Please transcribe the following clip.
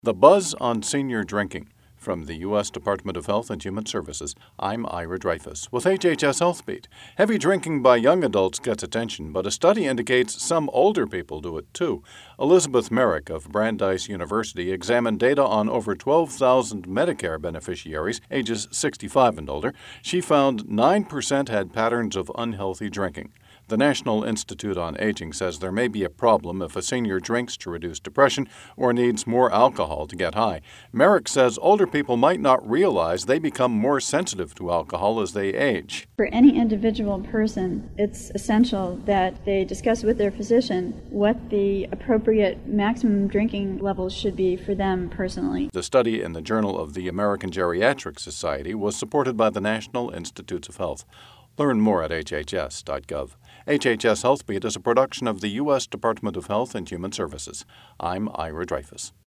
The Buzz on Senior Drinking. From the U.S. Department of Health and Human Services, I'm Ira Dreyfus with HHS Health Beat. Heavy drinking by young adults gets attention, but a study indicates some older people do it too. Elizabeth Merrick of Brandeis University examined data on over 12,000 Medicare beneficiaries ages 65 and older. She found 9% had patterns of unhealthy drinking. The National Institute on Aging says there may be a problem if a senior drinks to reduce depression or needs more alcohol to get high. Merrick says older people might not realize they become more sensitive to alcohol as they age. For any individual person, it's essential that they discuss with their physician what the appropriate maximum drinking levels should be for them personally. The study in the Journal of the American Geriatric Society was supported by the National Institutes of Health. Learn more at hhs.gov. HHS Health Beat is a production of the U.S. Department of Health and Human Services. I'm Ira Dreyfus.